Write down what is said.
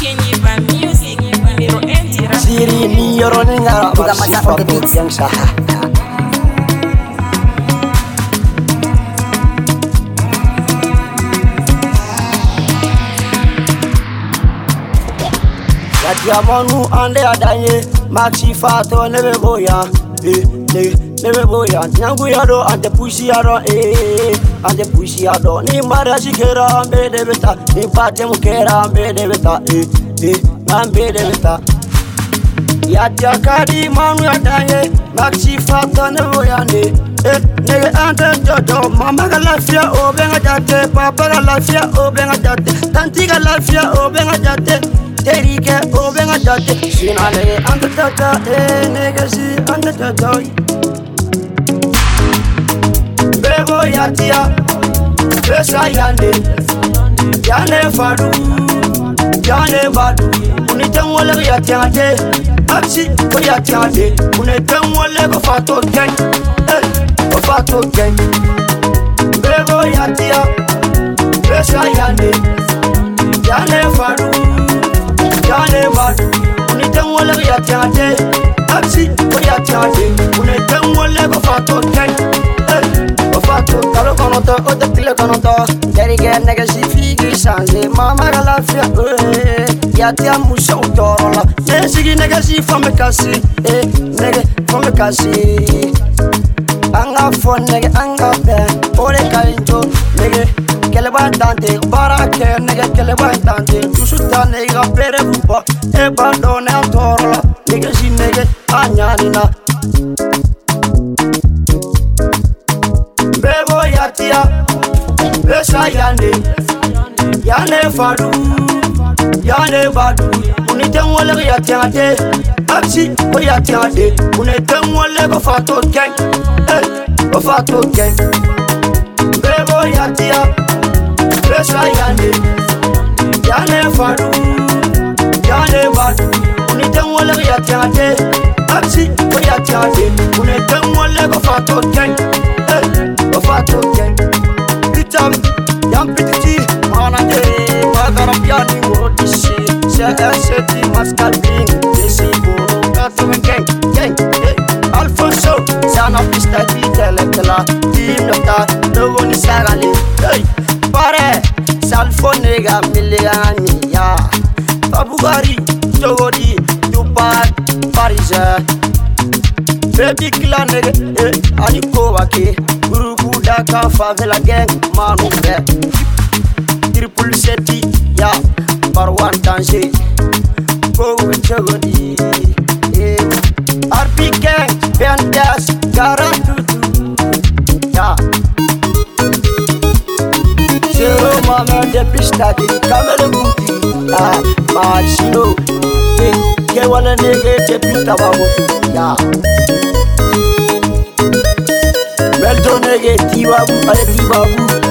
Siri ni yoro ni ngara Bukan masa on the beats. yang sah. Ya diamonu ande adanye maxi fato nebe boya nebe boya nyangu yado ante pushi yado ante pushi yado ni mara shikera ambe debeta ni pate mukera ambe debeta ambe debeta ya diakadi manu adanye maxi fato nebe boya nege ante jodo mama ga lafia obenga jate papa ga lafia obenga jate tanti ga lafia obenga jate Terike obenga jate sina nege ante tata nege si ante tata bebo yatia besa yane fadu yane badu uniten wole yatiade aksi ko yatiade uniten wole ko fato gen bebo yatia besa yane fadu Yane badu, uniten wole yatiade, aksi ko yatiade, uniten wole ko fato gen, ko fato kalo konoto, ote pile konoto, derige nege si figi sanze, mama ga lafia, yatia muso utorola, nesigi nege si fome kasi, fome kasi, anga fon nege anga ben, ore kainjo nege. Keleba dante, barake nege keleba dante. Tusuta nega pere buba, bandone antorola. Nege si nege anyanina. Bebo yatia, besa yane fadu, yane badu. Uniten wole yatiade, aksi ko yatiade. Uniten wole ko fato gen, ko fato gen. Bebo yatia. Besa yane fadu, yane badu. Uniten wole yatiade, aksi ko yatiade. Uniten wole ko fato gen, ko fato gen. Bitam, yam pititi, manade, magara piani morotisi. Se mascalping, desi bolo, kato gen. Alfonso, sana pista di telecla, di nota, no one sagale. Pare, salfonega miliani ya. Fabugari, Togodi, Dubai, Paris. Baby clan aniko wake, Gurubu Daka favela gang, manu Triple seti ya, Parwan danger, go with Togodi. RP gang, Bendas, Garantutu, ya. Mama de pista di kamele buti marshino ke wala nege te pita babu ya meldo nege tibabu ale tibabu